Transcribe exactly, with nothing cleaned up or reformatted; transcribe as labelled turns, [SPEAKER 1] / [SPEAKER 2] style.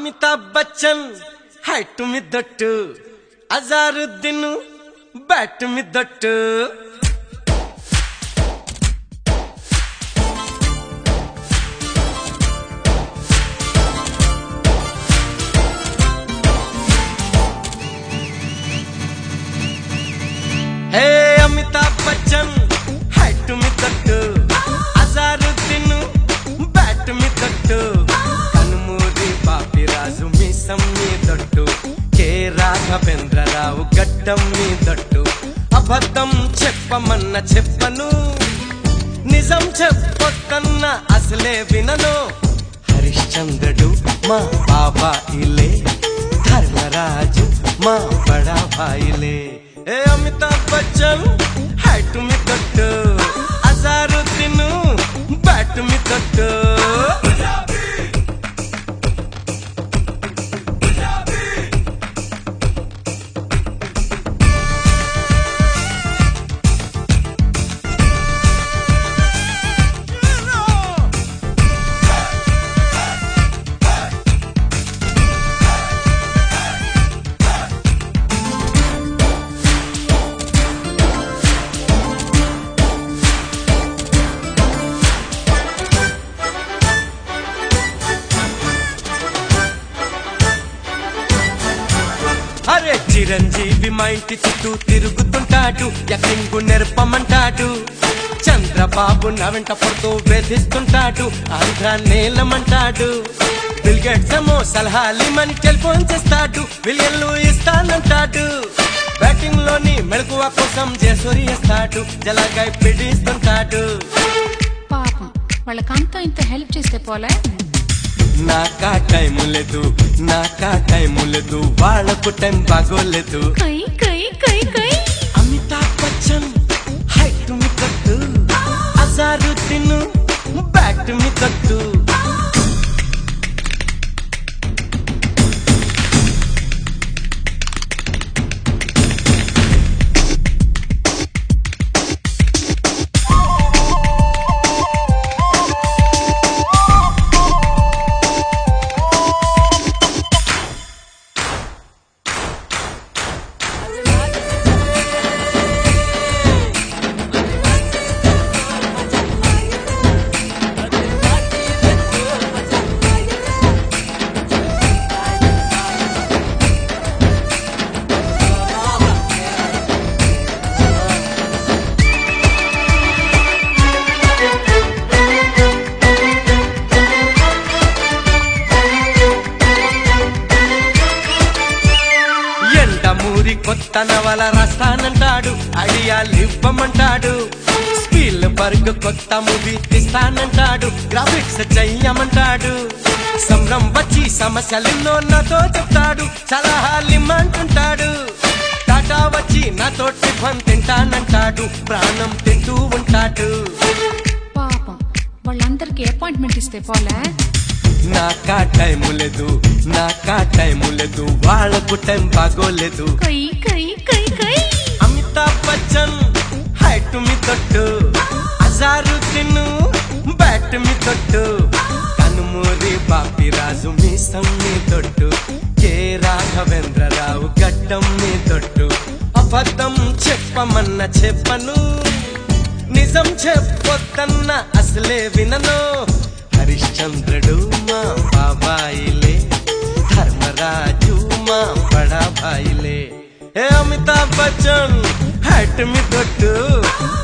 [SPEAKER 1] Amitabh Bachchan height మీ దట్టు, Azharuddin bat మీ దట్టు. హే అమితాబ్ బచ్చన్ హైట్ మీ దట్టు, అజారుద్దీన్ బ్యాట్ మీ దట్టు, కనుమూరి బాపిరాజు మీసం మీ దట్టు, కే రాఘవేంద్రరావు గడ్డం మీ దట్టు. అబద్ధం చెప్పమన్న చెప్పను, నిజం చెప్పొద్దన్న అసలే వినను. హరిశ్చంద్రుడు మా బాబాయిలే, ధర్మరాజు మా బడా భాయిలే. ఏ అమితాబ్ బచ్చన్ హైట్ మీ దట్టు, అజారుద్దీన్ బ్యాట్ మీ దట్టు. అరే చిరంజీవి మా ఇంటి చుట్టూ తిరుగుతుంటాడు, ఎక్కింగు నెరపమంటాడు. చంద్రబాబు నా వెంట పడుతూ వేధిస్తుంటాడు, ఆంధ్ర నేలమంటాడు. బిల్ గేట్స్ ఏమో సలహాలిమని టెలిఫోన్ చేస్తాడు, బిలియన్లు ఇస్తానంటాడు. బ్యాటింగ్ లోని మెళకువ కోసం జేసూరి ఇస్తాడు, జలగాయ పిడిస్తుంటాడు.
[SPEAKER 2] పాపం వాళ్ళకంతా ఇంత హెల్ప్ చేస్తే పోలే.
[SPEAKER 1] నాకా టైం లేదు, నాకా టైం లేదు, వాళ్ళకు టైం బాగోలేదు.
[SPEAKER 2] కై కై కై కై
[SPEAKER 1] అమితాబ్ బచ్చన్ హైట్ మీ దట్టు, అజారుద్దీన్ బ్యాట్ మీ దట్టు. కొత్త నవల రాస్తానంటాడు, ఐడియాలు ఇవ్వమంటాడు. స్పీల్ బర్గ్ కొత్త మూవీ తీస్తానంటాడు, గ్రాఫిక్స్ చెయ్యమంటాడు. సంబరం వచ్చి సమస్యలెన్నో నాతో చెప్తాడు, సలహాలిమ్మంటుంటాడు. టాటా వచ్చి నాతో టిఫన్ తింటానంటాడు, ప్రాణం తింటూ ఉంటాడు.
[SPEAKER 2] పాపం వాళ్ళందరికి అపాయింట్మెంట్ ఇస్తే పోలే.
[SPEAKER 1] నాకా టైం లేదు, నాకా టైం లేదు, వాళ్ళకు టైం బాగోలేదు.
[SPEAKER 2] కై కై కై కై
[SPEAKER 1] అమితాబ్ బచ్చన్ హైట్ మీ దట్టు, అజారుద్దీన్ బ్యాట్ మీ దట్టు, కనుమూరి బాపిరాజు మీసం మీ దట్టు, కే రాఘవేంద్రరావు గడ్డం మీ దట్టు. అబద్ధం చెప్పమన్న చెప్పను, నిజం చెప్పొద్దన్న అసలే వినను. హరిశ్చంద్రుడు మా బాబాయిలే, ధర్మరాజు మా బడా భాయిలే. ఏ అమితాబ్ బచ్చన్ హైట్ మీ దట్టు,